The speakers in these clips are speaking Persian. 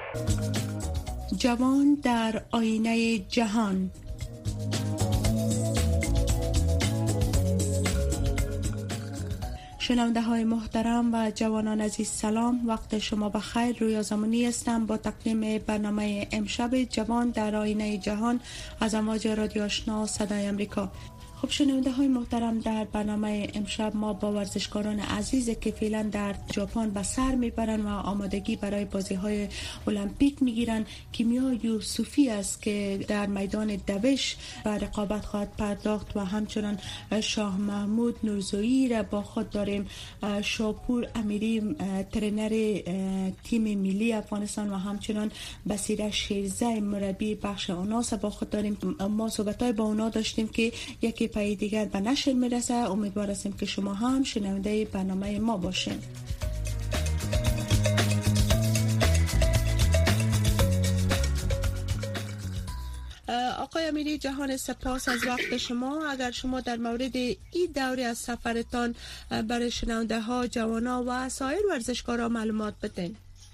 جوان در آینه جهان. شنونده های محترم و جوانان عزیز سلام، وقت شما بخیر. رویا زمانی هستم با تقدیم برنامه امشب جوان در آینه جهان از امواج رادیو آشنا صدای امریکا. خب شنونده های محترم، در برنامه امشب ما با ورزشکاران عزیز که فعلا در ژاپن به سر میبرن و آمادگی برای بازی های المپیک میگیرن، کیمیا یوسفی است که در میدان دوش به رقابت خواهد پرداخت و همچنان شاه محمود نورزویی را با خود داریم، شاپور امیری ترینر تیم ملی افغانستان و همچنان بصیره شیرزه مربی بخش آناس با خود داریم. ما صحبت‌های با اونا داشتیم که یکی پای دیگر به نشر میرسه. امیدوار هستیم که شما هم شنونده برنامه ما باشین. آقای امیری جهان، سپاس از وقت شما. اگر شما در مورد این دوره از سفرتان برای شنونده ها، جوانا و سایر ورزشکارا معلومات بدین.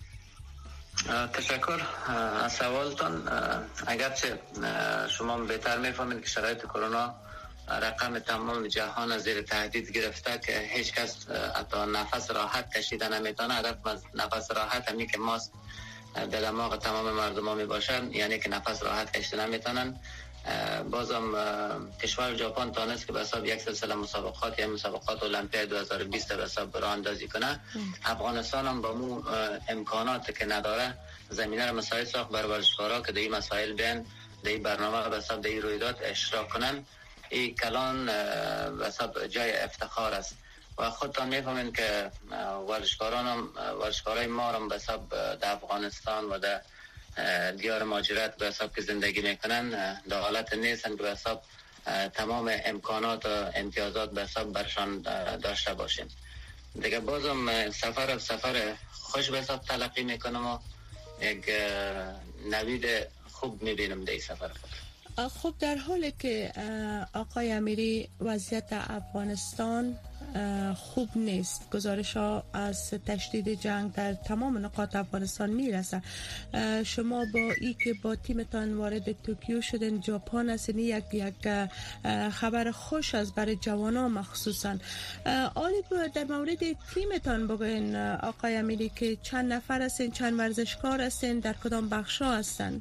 تشکر از سوالتان. اگرچه شما بهتر میفهمید که شرایط کرونا رقم تمام جهان از زیر تهدید گرفته که هیچ کس حتی نفس راحت کشیدن نمیتونه. هدف از نفس راحت همین که ماسک در دماغ تمام مردم ها می باشن، یعنی که نفس راحت کشیدن نمیتونن. بازم کشور ژاپن تانست که به حساب یک سلسله مسابقات یا مسابقات المپیاد 2020 به حساب راه اندازی کنه. افغانستان هم با مو امکانات که نداره زمینه را مساعد ساخت بر ورزشکارا که در این مسائل بیان در این برنامه به حساب در این رویداد اشتراک کنن. این کلان به حساب جای افتخار است و خودتان میفهمین که ورزشکارای ما هم به حساب در افغانستان و در دیار مهاجرت به حساب که زندگی میکنن در حالت نیستن که به حساب تمام امکانات و امتیازات به حساب برشان داشته باشیم. دیگه بازم سفر خوش به حساب تلقی میکنم و یک نوید خوب میبینم در این سفر خود. خب در حالی که آقای امیری وضعیت افغانستان خوب نیست، گزارش ها از تشدید جنگ در تمام نقاط افغانستان میرسه، شما با ای که با تیمتان وارد توکیو شدن ژاپن هستین، یک خبر خوش است برای جوانان مخصوصا. آلی در مورد تیمتان بگوین آقای امیری که چند نفر هستین، چند ورزشکار هستین، در کدام بخش ها هستن؟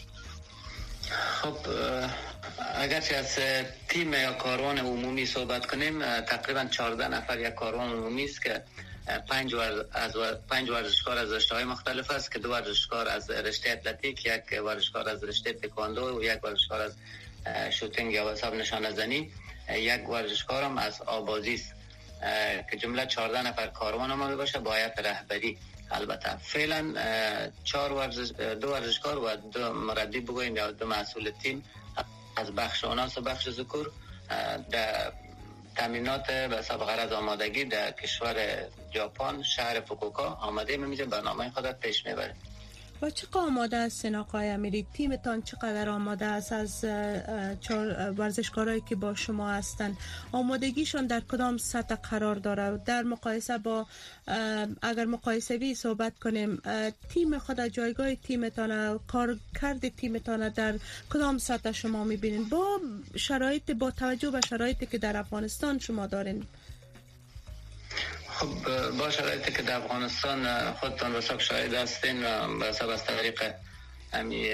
خب اگرچه از تیم یا کاروان عمومی صحبت کنیم، تقریبا 14 نفر یک کاروان عمومی است که 5 ورزشکار از رشته‌های مختلف است که 2 ورزشکار از رشته اتلتیک، یک ورزشکار از رشته تکواندو و یک ورزشکار از شوتینگ یا حساب نشانه زنی، یک ورزشکار هم از آبازی است که جمله 14 نفر کاروان ما باشه با هیئت رهبری. البته فعلا 2 ورزشکار و 2 مربی بگویم یا 2 مسئول تیم از بخش آناس و بخش ذکور در تامینات به سابقه از آمادگی در کشور ژاپن شهر فوکوکا آماده میشه برنامه خودت پیش میبره. و چقدر آماده هستین آقای امیری؟ تیمتان چقدر آماده است؟ از 4 ورزشکارایی که با شما هستن آمادگیشون در کدام سطح قرار داره؟ در مقایسه با اگر مقایسه بی صحبت کنیم، تیم خود، جایگاه تیمتان، کارکرد تیمتان در کدام سطح شما میبینین با توجه به شرایطی که در افغانستان شما دارین؟ خب با شرایطی که در افغانستان خودتان رساب شاهد هستین و حساب از طریق همی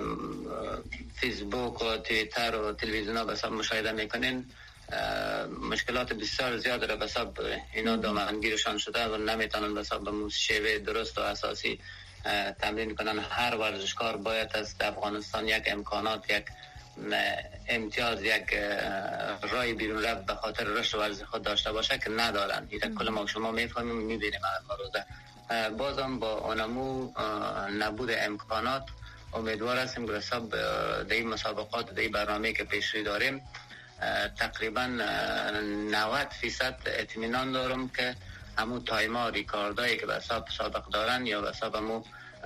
فیسبوک و تویتر و تلویزیون ها حساب مشاهده میکنین، مشکلات بسیار زیاد را حساب اینا دامنگیرشان شده و نمیتونن حساب به شیوه درست و اساسی تمرین کنن. هر ورزشکار باید از افغانستان یک امکانات، یک امتیاز، یک رای بیرون رفت به خاطر رشد ورزش خود داشته باشه که ندارن. این کل ما شما میفهمیم میبینیم روزه. بازم با اونمو نبود امکانات امیدوار هستیم که حساب در این مسابقات، در این برنامه که پیش روی داریم، تقریبا 90% اطمینان دارم که همون تایما ریکاردایی که به حساب سابق دارن یا به حساب همون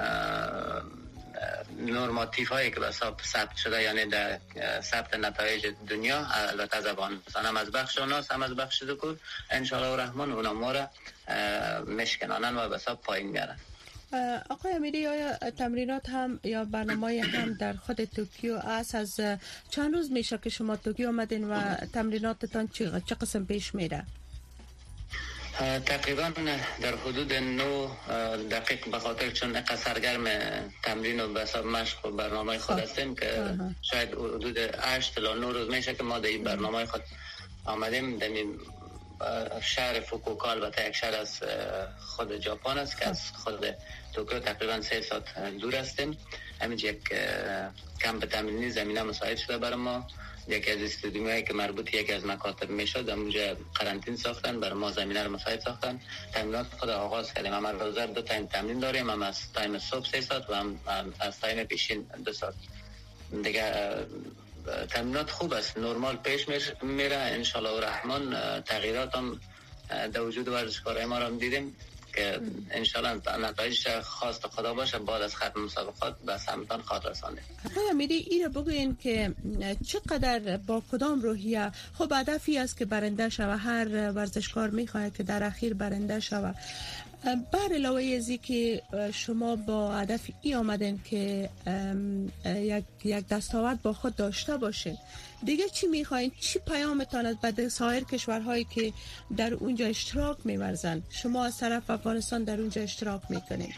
نورماتیف هایی که به حساب ثبت شده، یعنی در ثبت نتایج دنیا، البته از افغانستان هم از بخش آناس هم از بخش ذکور، انشاءالله الرحمن اونا ما را مشکنانن و به حساب پایین میارن. آقای امیری، آیا تمرینات هم یا برنامه هم در خود توکیو است؟ از چند روز میشه که شما توکیو آمدین و تمریناتتان چه قسم پیش میره؟ تقریبا در حدود 9 دقیقه، به خاطر چون سرگرم تمرین و بساب مشق و برنامه خود هستیم که شاید حدود 8 تا 9 روز میشه که ما در این برنامه خود آمدیم. در شهر فوکوکا، البته یک شهر از خود ژاپن است که از خود توکیو تقریبا 3 ساعت دور هستیم. همینجا یک کمپ تمرینی زمینه مساعد شده برای ما. یکی از استودیومایی که مربوط یکی از مکاتب میشد اونجا قرنطینه ساختن، برای ما زمینه رو مساعد ساختن. تمرینات خود آغاز کردیم. ما روزانه 2 تایم تمرین داریم، هم از تایم صبح 3 ساعت و هم از تایم پیشین 2 ساعت. دیگه تمرینات خوب است، نرمال پیش میره ان شاء الله الرحمن. تغییرات هم در وجود ورزشکارای ما رو دیدیم که ان شاء الله نتایج خواست خدا باشه بعد از ختم مسابقات به سمتان خواهد رسانده. آقای امیری، این رو بگوین که چقدر با کدام روحیه، خب هدفی است که برنده شود، هر ورزشکار میخواهد که در اخیر برنده شود. بر علاوه ازی که شما با هدف ای آمدین که یک دستاورد با خود داشته باشین، دیگه چی میخواین؟ چی پیامتان از به سایر کشورهایی که در اونجا اشتراک می‌ورزن؟ شما از طرف افغانستان در اونجا اشتراک میکنین.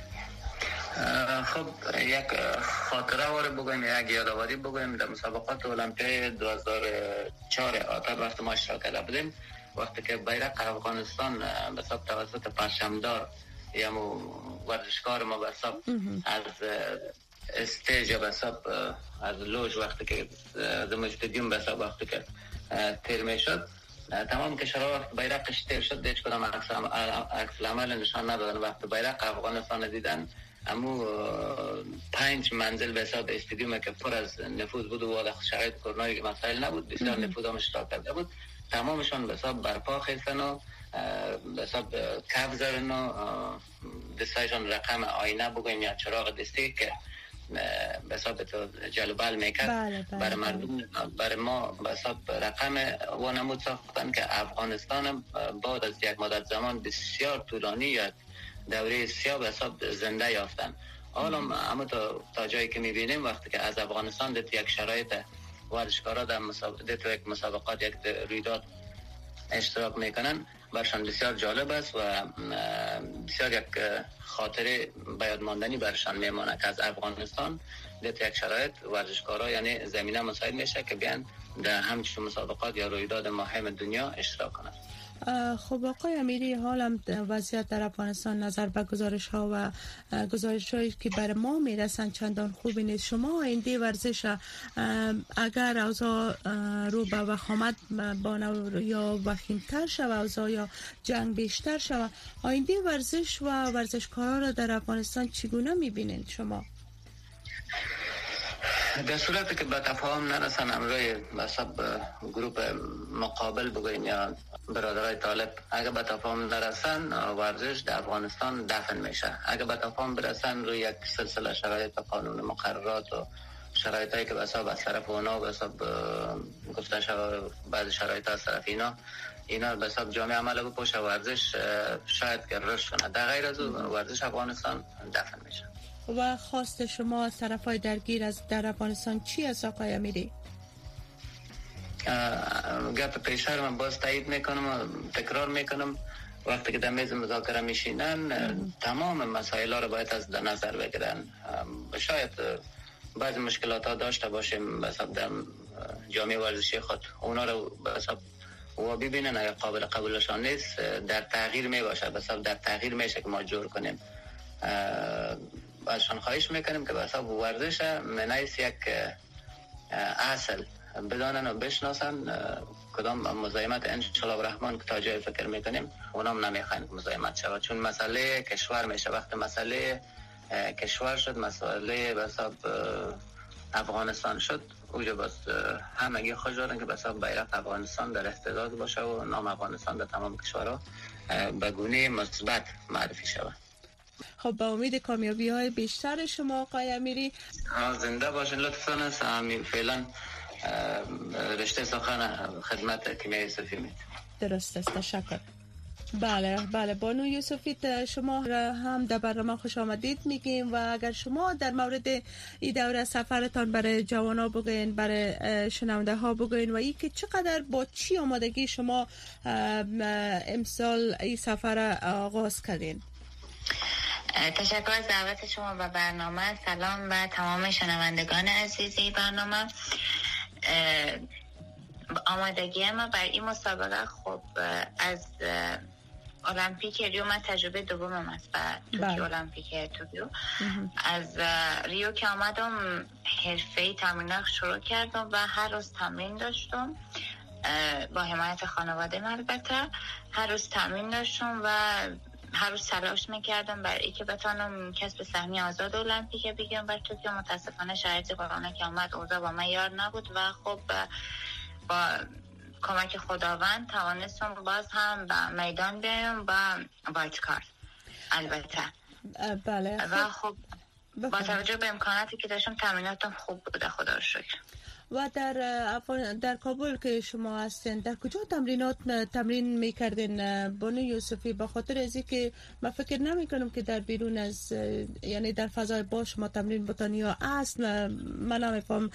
خب یک خاطره وارد بگویم، یک یادآوری بگویم. در مسابقات المپیای 2004 آتا وقت ما اشتراک کرده بودیم، وقتی که بیرق افغانستان به حساب توسط پرچمدار یا ورزشکار ما به حساب از استیج به حساب از لوژ وقتی که دم استادیوم به حساب وقتی که تیر میشد، تمام کشورها وقت بیرقش تیر شد هیچ کدام عکس العمل نشان ندادن. وقتی بیرق افغانستان دیدن، امو 5 منزل به حساب استادیوم که پر از نفوذ بود و شرایط کرونایی مسائل نبود، بسیار نفوذ هم اشتراک کرده بود، تمامشان به حساب برپا خیستن و به حساب کف زدن و دستایشان رقم آینه بگویم یا چراغ دستی که به حساب جلوبل میکرد برای مردم، برای ما به حساب رقم وانمود ساختن که افغانستان بعد از یک مدت زمان بسیار طولانی یا دوره سیاه به حساب زنده یافتن. حالا اما تا جایی که میبینیم وقتی که از افغانستان در یک شرایط ورزشکارا در یک مسابقات یک رویداد اشتراک میکنن، برشان بسیار جالب است و بسیار یک خاطره باید ماندنی برشان میمانه که از افغانستان در یک شرایط ورزشکارا یعنی زمینه مساعد میشه که بیان در همچون مسابقات یا رویداد مهم دنیا اشتراک کنند. خب آقای امیری، حالا وضعیت در افغانستان نظر به گزارش ها و گزارش هایی که بر ما میرسن چندان خوبی نیست. شما آینده ورزش اگر اوضاع رو به وخامت یا وخیمتر شود، اوضاع یا جنگ بیشتر شود، آینده ورزش و ورزشکاران را در افغانستان چگونه میبینید شما؟ در صورتی که به تفاهم نرسن امروی بساب گروپ مقابل بگویم یا برادرای طالب، اگر به تفاهم نرسن ورزش در افغانستان دفن میشه. اگر به تفاهم برسن روی یک سلسله شرایط قانون مقررات و شرایطی که بساب از طرف اونا بساب گفته شود بعض شرایط از طرف اینا بساب جامعه عمل بپوشه ورزش شاید که رشد کنه. در غیر از ورزش افغانستان دفن میشه. و خواست شما از طرفای درگیر از در افغانستان چی است آقای امیری؟ گپ پیشتر من باز تایید میکنم و تکرار میکنم، وقتی که در میز مذاکره میشینن تمام مسائل ها رو باید از نظر بگیرن. شاید بعضی مشکلات ها داشته باشیم بساب در جامعه ورزشی خود، اونا رو بساب و ببینن اگر قابل قبولشان نیست در تغییر میباشه، بساب در تغییر میشه که ما جور کنیم. ازشان خواهش میکنیم که بساب ورزش منیس یک اصل بدانن و بشناسن. کدام مزاحمت انشالله الرحمن که تا جای فکر میکنیم اونام نمیخواین مزاحمت شود، چون مسئله کشور میشه. وقت مسئله کشور شد، مسئله بساب افغانستان شد، اوجه بس همگی خوش دارن که بساب بیرق افغانستان در اهتزاز باشه و نام افغانستان در تمام کشورها به گونه مثبت معرفی شود. خب با امید کامیابی های بیشتر شما آقای امیری. زنده باشین لطفاً. همین فعلا رشته سخن خدمت کیمیای صوفی می‌دم. درست است، تشکر. بله بانو یوسفی، شما هم در برنامه خوش آمدید میگیم و اگر شما در مورد این دوره سفرتان برای جوانا بگوین، برای شنونده ها بگوین و ای که چقدر با چی آمادگی شما امسال این سفر آغاز کردین. تشکر از دعوت شما به برنامه. سلام و تمام شنوندگان عزیزی برنامه. آمادگی ما برای این مسابقه خب از المپیک ریو، من تجربه دومم است و توکیو، المپیک توکیو. از ریو که آمدم حرفه‌ای تمرین شروع کردم و هر روز تمرین داشتم با حمایت خانواده. البته هر روز تمرین داشتم و هر روز تلاش میکردم برای اینکه بتونم کسب سهمیه آزاد المپیک بگیرم برای توکیو. متاسفانه شرایط کرونا که آمد اوضاع با من یار نبود و خب با کمک خداوند توانستم باز هم به میدان بیایم و وایلد کارت. البته بله. و خب با توجه به امکاناتی که داشتم تمریناتم خوب بوده، خدا رو شکر. و در کابل که شما هستین، در کجا تمرین میکردین بانو یوسفی؟ به خاطر از اینکه من فکر نمیکنم که در بیرون از یعنی در فضای با شما تمرین بتان یا اصل من نمیفهم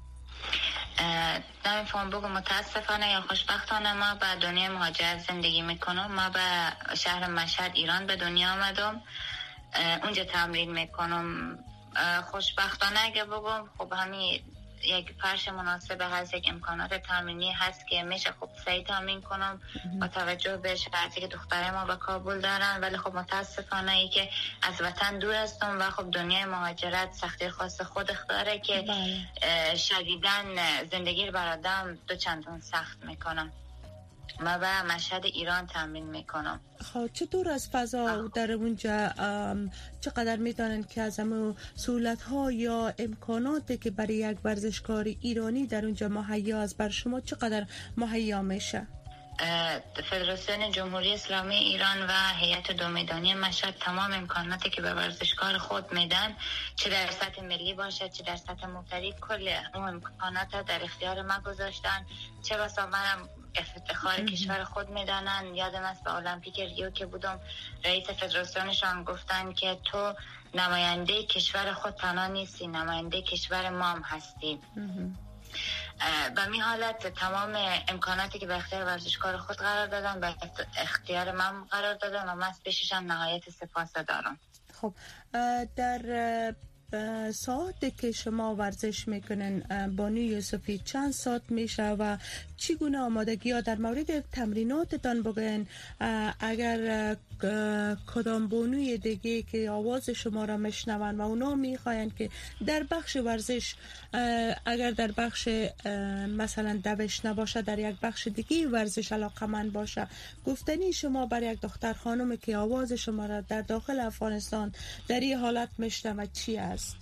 بگم. متاسفانه یا خوشبختانه ما به دنیای مهاجرت زندگی میکنم. ما به شهر مشهد ایران به دنیا آمدم، اونجا تمرین میکنم. خوشبختانه اگه بگم خب همین یک فرش مناسب هست، یک امکانات تمرینی هست که میشه خب سعی تمرین کنم با توجه به شرایطی که دختره ما به کابل دارن. ولی خب متاسفانه ای که از وطن دور هستم و خب دنیای مهاجرت سختی خاص خودش داره که شدیداً زندگی رو بر آدم دو چندان سخت میکنم. ما به مشهد ایران تمرین میکنم. خب چطور از فضا در اونجا چقدر میتونن که از همون سهولت ها یا امکاناتی که برای یک ورزشکار ایرانی در اونجا مهیا است بر شما چقدر مهیا میشه؟ فدراسیون جمهوری اسلامی ایران و هیئت دو میدانی مشهد تمام امکاناتی که به ورزشکار خود میدن، چه در سطح ملی باشه چه در سطح مبتدی، کل اون امکانات در اختیار ما گذاشتن. چه بسا منم افتخار کشور خود میدانن. یادم است به المپیک ریو که بودم، رئیس فدراسیونشان گفتن که تو نماینده کشور خود تنها نیستی، نماینده کشور ما هم هستی. به می حالت تمام امکاناتی که به اختیار ورزشکار خود قرار دادن به اختیار من قرار دادن و من از پیششان نهایت سپاس دارم. خب در ساعتی که شما ورزش میکنن بانو یوسفی چند ساعت میشه و چگونه آمادگی ها در مورد تمریناتتان بگن؟ اگر کدام بانوی دیگه که آواز شما را میشنون و اونا میخواین که در بخش ورزش اگر در بخش مثلا دوش نباشه در یک بخش دیگه ورزش علاقمند باشه، گفتنی شما برای یک دختر خانم که آواز شما را در داخل افغانستان در این حالت میشنوه چی است؟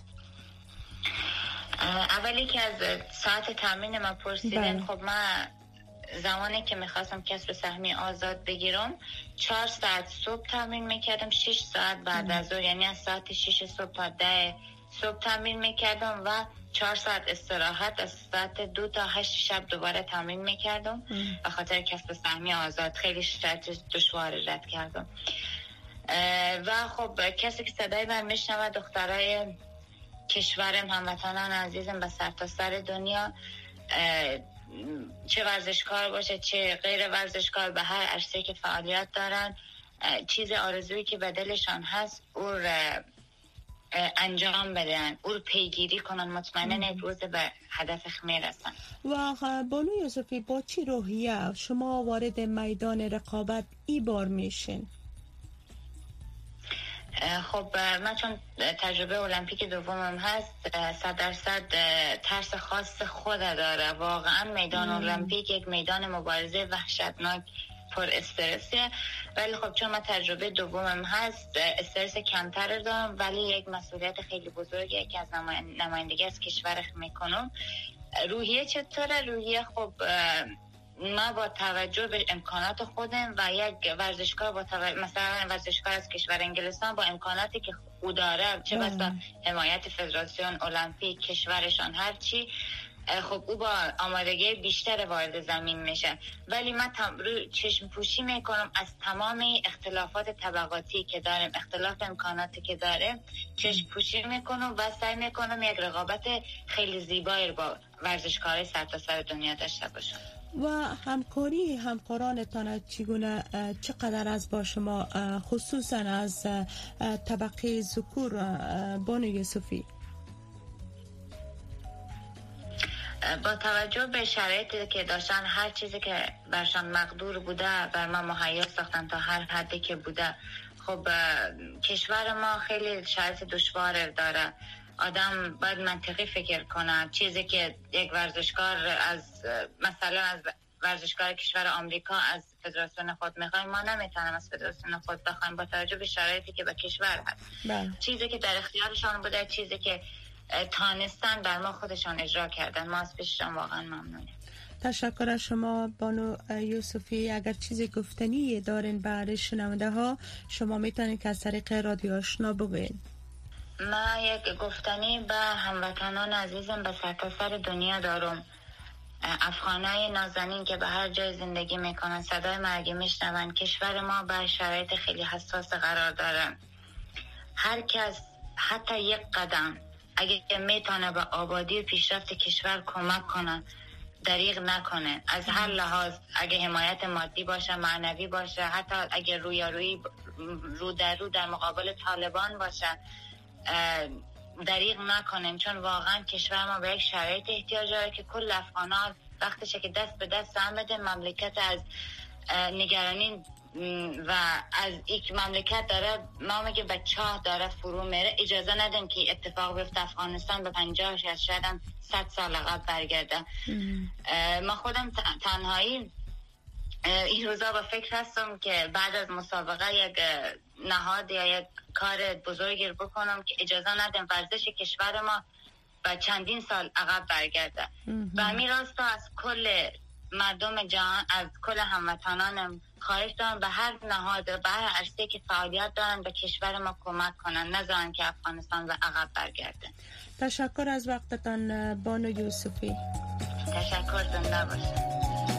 اولی که از ساعت تمرین ما پرسیدن، خب من زمانی که میخواستم کسب سهمیه آزاد بگیرم 4 ساعت صبح تمرین میکردم، 6 ساعت بعد از ظهر، یعنی از ساعت 6 صبح تا 10 صبح تمرین میکردم و 4 ساعت استراحت، از ساعت 2 تا 8 شب دوباره تمرین میکردم به خاطر کسب سهمیه آزاد. خیلی شرایط دشوار رد کردم و خب کسی که صدای من میشنوه، دخترای کشورم، هموطنان عزیزم به سرتاسر دنیا، چه ورزشکار باشه چه غیر ورزشکار، به هر عرصه‌ای که فعالیت دارن، چیز آرزویی که به دلشان هست او انجام بدن، او پیگیری کنن، مطمئنن یک روز به هدف میرسن. و بانو یوسفی با چی روحیه شما وارد میدان رقابت ای بار میشین؟ خب من چون تجربه المپیک دومم هست 100% ترس خاص خود داره. واقعا میدان المپیک یک میدان مبارزه وحشتناک پر استرسه، ولی خب چون من تجربه دومم هست استرس کمتر دارم، ولی یک مسئولیت خیلی بزرگیه که از نمایندگی از کشور میکنم. روحیه چطوره؟ روحیه خب ما با توجه به امکانات خودم و یک ورزشکار مثلا ورزشکار از کشور انگلستان با امکاناتی که خود داره، چه بسا حمایت فدراسیون المپیک کشورشان هرچی، خب او با آمادگی بیشتر وارد زمین میشه. ولی من چشم پوشی میکنم از تمام اختلافات طبقاتی که داریم، اختلاف امکاناتی که داریم، چشم پوشی میکنم و سعی میکنم یک رقابت خیلی زیبایی با ورزشکارای سرتاسر دنیا داشته باشم. و همکاری همکارانتان چگونه، چقدر از با شما، خصوصا از طبقه ذکور، بانو یوسفی؟ با توجه به شرایطی که داشتن، هر چیزی که برشان مقدور بوده بر ما مهیا ساختن تا هر حدی که بوده. خب کشور ما خیلی شرایط دشوار داره. آدم باید منطقی فکر کنه. چیزی که یک ورزشکار مثلا از ورزشکار کشور آمریکا از فدراسیون خود میخوایم، ما نمیتونیم از فدراسیون خود بخوایم با توجه به شرایطی که به کشور هست. چیزی که در اختیارشان بوده، چیزی که تانستن بر ما خودشان اجرا کردن. ما از پیششان واقعا ممنونیم. تشکر از شما بانو یوسفی. اگر چیزی گفتنی دارین برای شنونده ها، شما میتونید که از طریق رادیو آشنا بگوین. ما یک گفتنی به هموطنان عزیزم به سرتاسر دنیا دارم. افغانای نازنین که به هر جای زندگی میکنن، صدای مرگی میشنون. کشور ما بر شرایط خیلی حساس قرار داره. هر کس حتی یک قدم اگه میتونه به آبادی و پیشرفت کشور کمک کنه، دریغ نکنه. از هر لحاظ، اگه حمایت مادی باشه، معنوی باشه، حتی اگه رویارویی رو در مقابل طالبان باشه، دریغ نکنیم. چون واقعا کشور ما به یک شرایط احتیاج داره که کل افغانان وقتشه که دست به دست هم بده، مملکت از نگرانی و از یک مملکت داره، ما میگه به چاه داره فرو میره. اجازه ندیم که اتفاق بیفته افغانستان به 50 شاید 100 سال عقب برگرده. ما خودم تنهایی این روزا با فکر هستم که بعد از مسابقه یک نهاد یا یک کار بزرگی رو بکنم که اجازه ندیم ورزش کشور ما و چندین سال عقب برگرده. و همین راستا از کل مردم جهان، از کل هموطنانم خواهش دارم به هر نهاد، به هر عرصه‌ای که فعالیت دارن به کشور ما کمک کنن، نذارن که افغانستان به عقب برگرده. تشکر از وقتتان بانو یوسفی. تشکر، زنده باشید.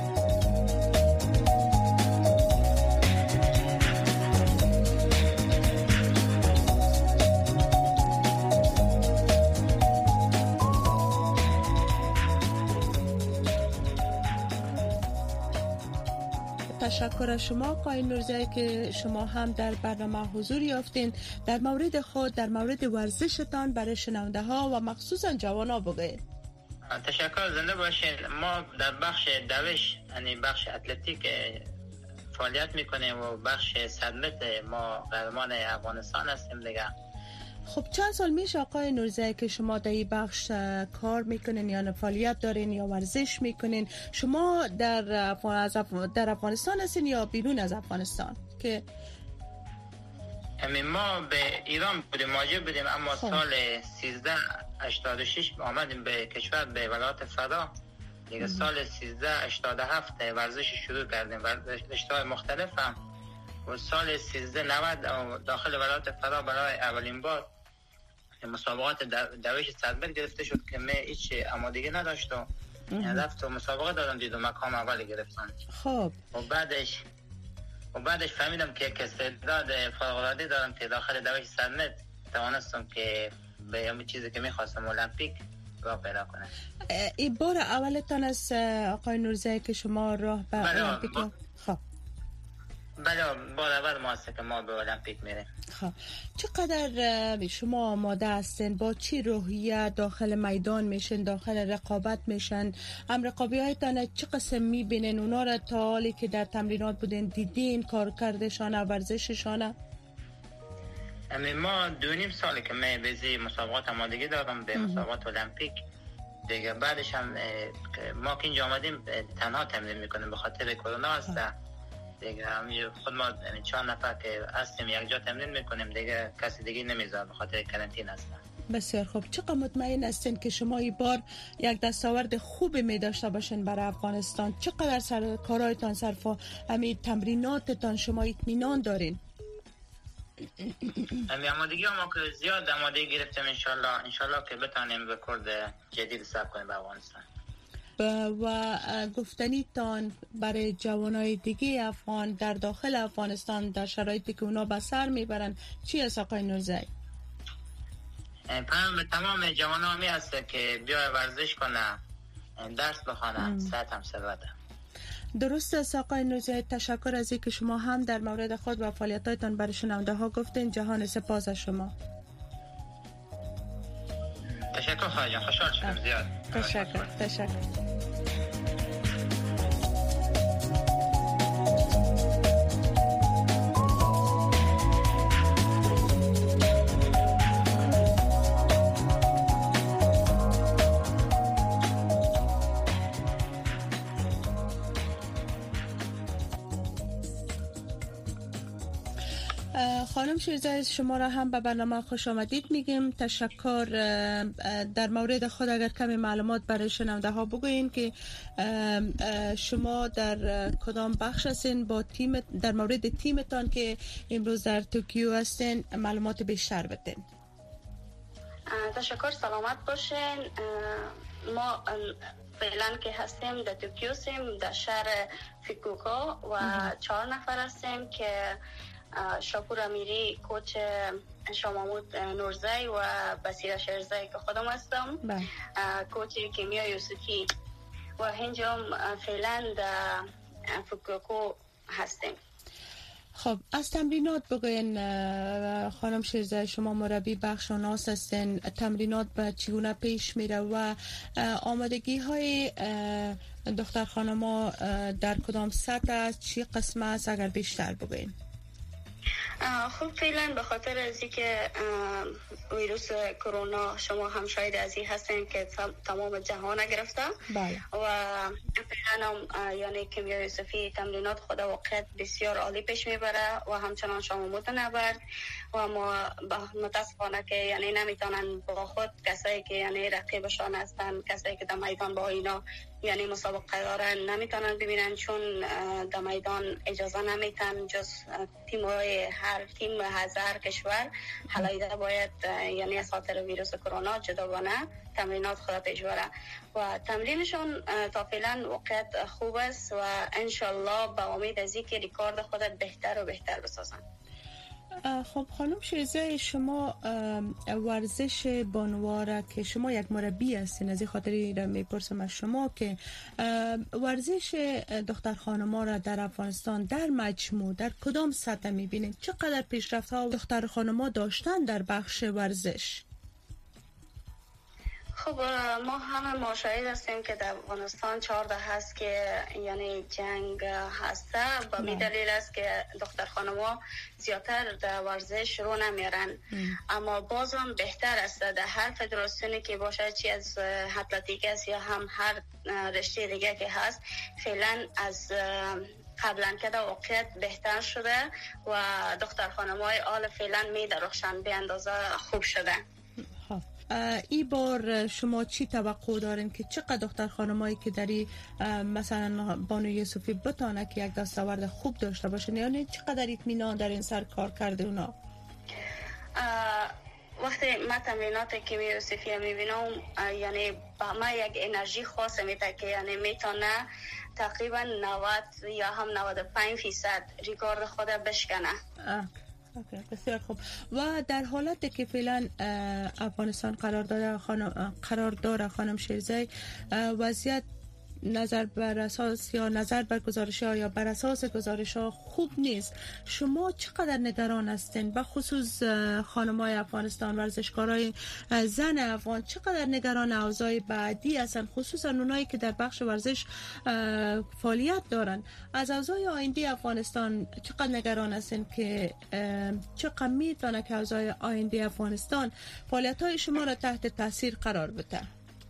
تشکر از شما آقای نورزی که شما هم در برنامه حضور یافتین. در مورد خود، در مورد ورزشتان برای شنونده ها و مخصوصا جوان ها بگوید. تشکر، زنده باشین. ما در بخش دوش، یعنی بخش اتلتیک فعالیت میکنیم و بخش 100 متر ما قهرمان افغانستان هستیم دیگه. خب چند سال میشه آقای نورزی که شما در این بخش کار میکنین یا فعالیت دارین یا ورزش میکنین؟ شما در افغانستان هستین یا بیرون از افغانستان؟ که ما به ایران بودیم، مهاجر بودیم، اما سال 1386 آمدیم به کشور، به ولایت فدا دیگه. سال 1387 ورزش شروع کردیم، ورزش‌های مختلف هم. و سال 1390 داخل ولایت فدا برای اولین بار مسابقات دوش 100 متر گرفته شد که من هیچ آمادگی نداشتم. رفتم مسابقه دادم، دیدم مقام اول گرفتم. خب و بعدش فهمیدم که یک استعداد فوق‌العاده دارم که داخل دوش 100 متر توانستم که به همین چیزی که می‌خواستم، المپیک، راه پیدا کنم. این بار اولتان است آقای نورزی که شما راه به المپیک؟ خب بله، بار اول ما است که ما به المپیک میریم. خب چقدر شما آماده هستین؟ با چی روحیه داخل میدان میشن، داخل رقابت میشن؟ هم رقابی هایتان چه قسم میبینین؟ اونا را تا حالی که در تمرینات بودین دیدین کار کردشان، ورزششان؟ ما 2.5 ساله که من به مسابقات آمادگی دارم به مسابقات المپیک دیگه. بعدش هم ما که اینجا آمدیم تنها تمرین میکنیم به خاطر کرونا هست دیگه. همین خود ما 4 نفر که هستیم یک جا تمرین میکنیم دیگه، کسی دیگه نمیذاره به خاطر کرانتین هستن. بسیار خوب. چقدر مطمئن هستین که شما این بار یک دستاورد خوب می داشته باشین برای افغانستان؟ چقدر سر کارهایتان، صرفا همین تمریناتتان شما اطمینان دارین؟ آمادگی ما که زیاد آمادگی گرفتیم، انشالله که بتانیم رکورد جدید ثبت کنیم به افغانستان. و گفتنی تان برای جوانای دیگه افغان در داخل افغانستان در شرایطی که اونا به سر میبرن چی است آقای نورزی؟ پیام به تمام جوان ها می هست که بیای ورزش کنه، درس بخونه، صحت هم ثروته. درست است آقای نورزی، تشکر از اینکه شما هم در مورد خود و فعالیتاتون برای شنونده ها گفتین. جهان سپاس از شما. تشکر خواهی جان، خوشحال شدم زیاد. تشکر. خانم شیرزای، شما را هم به برنامه خوش آمدید میگیم. تشکر. در مورد خود اگر کمی معلومات برای شنونده ها بگوین که شما در کدام بخش هستین، با تیم در مورد تیمتان که امروز در توکیو هستین معلومات بیشتر بدین. تشکر، سلامت باشین. ما فعلا که هستیم در توکیو هستیم، در شهر فوکووکا و 4 نفر هستیم که شاپور امیری، کوچ شامامود نورزی و بسیره شیرزی که خودم هستم، کوچ کیمیا یوسفی و هنجام فعلا در فوکووکا هستیم. خب از تمرینات بگوین خانم شیرزی، شما مربی بخش ناس هستین، تمرینات به چگونه پیش میره و آمادگی های دختر خانما در کدام سطح است، چی قسم است، اگر بیشتر بگوین. خب فعلا به خاطر از اینکه ویروس کرونا شما هم شاید از این هستین که تمام جهان گرفته، بله. و فعلا هم یعنی کیمیا یوسفی تمرینات خود واقعا بسیار عالی پیش میبره و همچنان شما متنبرد و ما متاسفانه که یعنی نمیتونن با خود کسایی که یعنی رقیبشان هستن، کسایی که در میدان با اینا یعنی مسابقه دارن نمیتونن ببینن، چون در میدان اجازه نمیتن جز تیم‌های هر تیم از هر کشور حلایده باید یعنی از خاطر ویروس کرونا جداگانه تمرینات خود پیش بره و تمرینشون تا فعلا واقعا خوب است و انشالله با امید از اینکه ریکارد خود بهتر و بهتر بسازن. خب خانم شیرزای، شما ورزش بانواره که شما یک مربی هستین، از این خاطری را میپرسم از شما که ورزش دختر خانما را در افغانستان در مجموع در کدام سطح میبینید؟ چقدر پیشرفت ها دختر خانما داشتن در بخش ورزش؟ خب ما همه مشاهد هستیم که در افغانستان 14 هست که یعنی جنگ هسته و می دلیل است که دختر خانما زیادتر در ورزش رو نمیرن، اما باز هم بهتر است در هر فدراسیونی که باشه، چی از اتلتیک است یا هم هر رشته دیگه که هست، فعلا از قبلا که در واقعیت بهتر شده و دختر خانمای آل فعلا می درخشن به اندازه خوب شده. ای بار شما چی توقع دارین که چقدر دختر خانمایی که داری مثلا بانو یوسفی بتانه که یک دستاورد خوب داشته باشن، یعنی چقدر اطمینان در این سر کار کرده اونا؟ وقتی من تمرینات کیمیا یوسفی میبینم یعنی با ما یک انرژی خاص میده که یعنی میتونه تقریبا 90 یا هم 95% ریکارد خود بشکنه. بسیار خوب. و در حالتی که فعلا افغانستان قرار داره خانم شیرزی، وضعیت نظر بر اساس یا نظر بر گزارش ها یا بر اساس گزارش ها خوب نیست. شما چقدر نگران هستین؟ به خصوص خانمای افغانستان، ورزشکارای زن افغان چقدر نگران اوضاع بعدی هستن، خصوصا اونایی که در بخش ورزش فعالیت دارن؟ از اوضاع آینده افغانستان چقدر نگران هستین که چقدر میتونه که اوضاع آینده افغانستان فعالیت های شما را تحت تاثیر قرار بده؟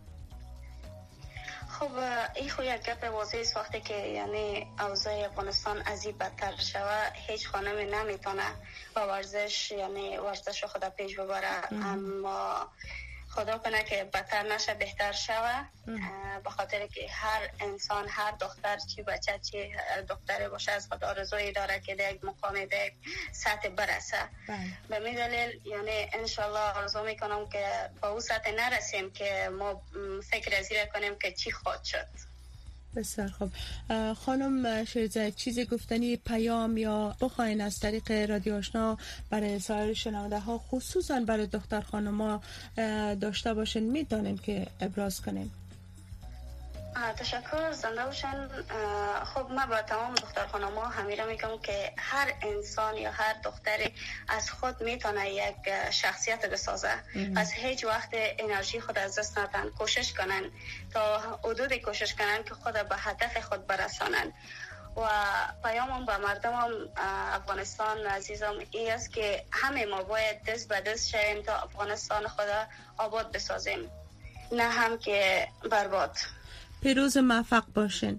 خب این خو یک گپ واضح است، وقتی که یعنی اوضاع افغانستان از این بدتر شود هیچ خانمی نمیتونه با ورزش یعنی ورزش خود پیش ببره. اما خدا کنه که بدتر نشه بهتر شوه، به خاطر که هر انسان، هر دختر، چی بچه چی دختری باشه، از خود آرزویی داره که در یک مقام، در یک سطح برسه. به می دلیل یعنی انشالله آرزو میکنم که با اون سطح نرسیم که ما فکر از این کنیم که چی خواهد شد. بسیار خوب. خانم شیرزه، چیزی گفتنی، پیام یا بخواین از طریق رادیو آشنا برای سایر شنونده ها خصوصا برای دختر خانم ها داشته باشین میتونیم که ابراز کنیم؟ تشکر، زنده باشن. خب من با تمام دختر خانم ها همیشه میگم که هر انسان یا هر دختری از خود میتونه یک شخصیت بسازه. از هیچ وقت انرژی خود از دست ندن، کوشش کنن تا حدود کوشش کنن که خود به هدف خود برسانن. و پیامم به مردم افغانستان عزیزم این است که همه ما باید دست به دست شویم تا افغانستان خود آباد بسازیم، نه هم که برباد. پیروز موفق باشین.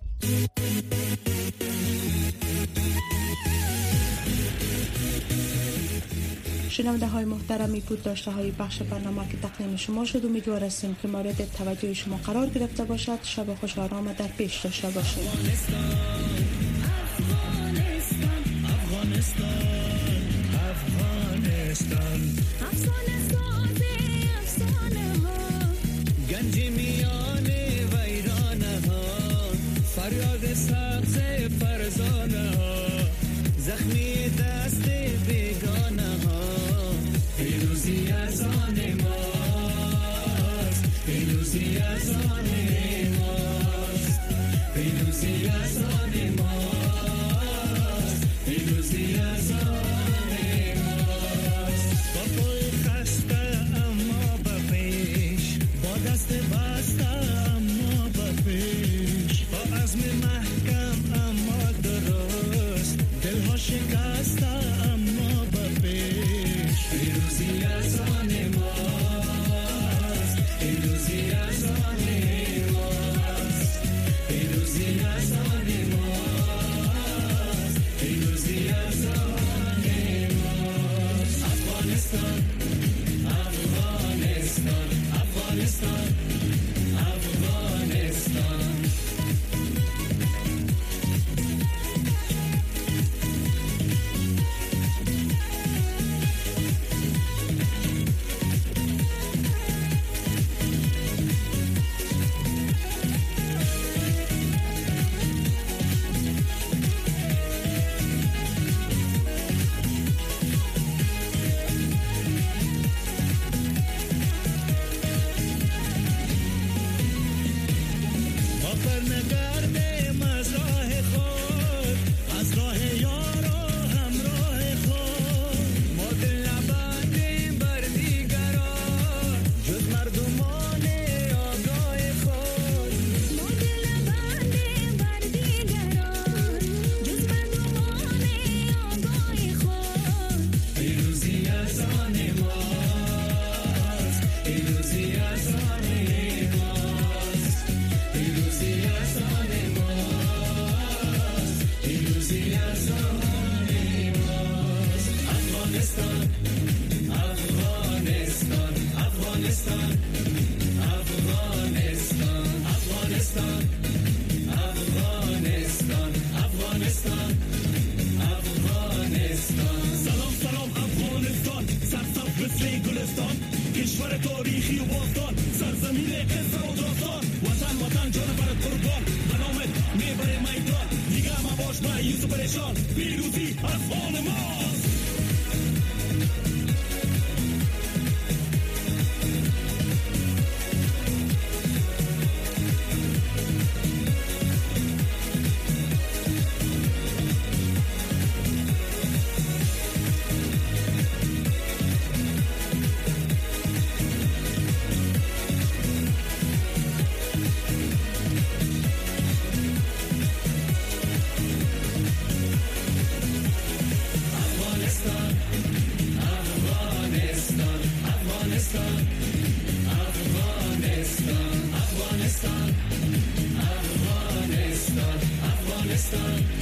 شنونده های محترمی بود داشته های بخش برنامه که تقدیم شما شد. امیدوار هستیم که مورد توجه شما قرار گرفته باشد. شب خوش آرام در پیش داشته باشید. گنج میان ویرانه ها، فریاد سبز فرزانه ها، زخمی دست بیگانه ها. پیروزی از آن ماست، پیروزی از آن ماست، پیروزی از آن ماست، پیروزی از آن ماست. با پای خسته اما به پیش، با دست بسته اما به پیش، با عزم محکم اما درست، دلها شکسته اما به پیش. پیروزی از آن ماست، پیروزی از آن ماست، پیروزی از آن ماست، پیروزی از آن ماست. افغانستان، افغانستان، افغانستان، افغانستان. کشور تاریخی و باستان، سرزمین قصه و داستان، وطن وطن جان برات قربان، به نامت میبره میدان، دیگه مباش مایوس و پریشان، پیروزی از آن ماست. Afghanistan, Afghanistan, Afghanistan, Afghanistan.